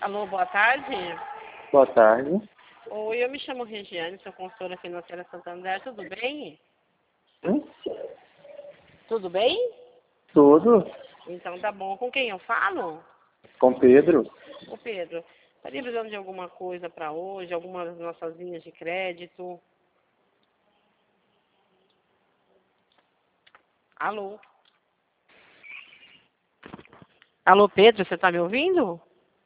Alô, boa tarde. Boa tarde. Oi, eu me chamo Regiane, sou consultora financeira Santander, tudo bem? Hum? Tudo bem? Tudo? Então tá bom. Com quem eu falo? Com Pedro? Ô Pedro, estaria precisando de alguma coisa para hoje, algumas das nossas linhas de crédito? Alô? Alô, Pedro, você está me ouvindo?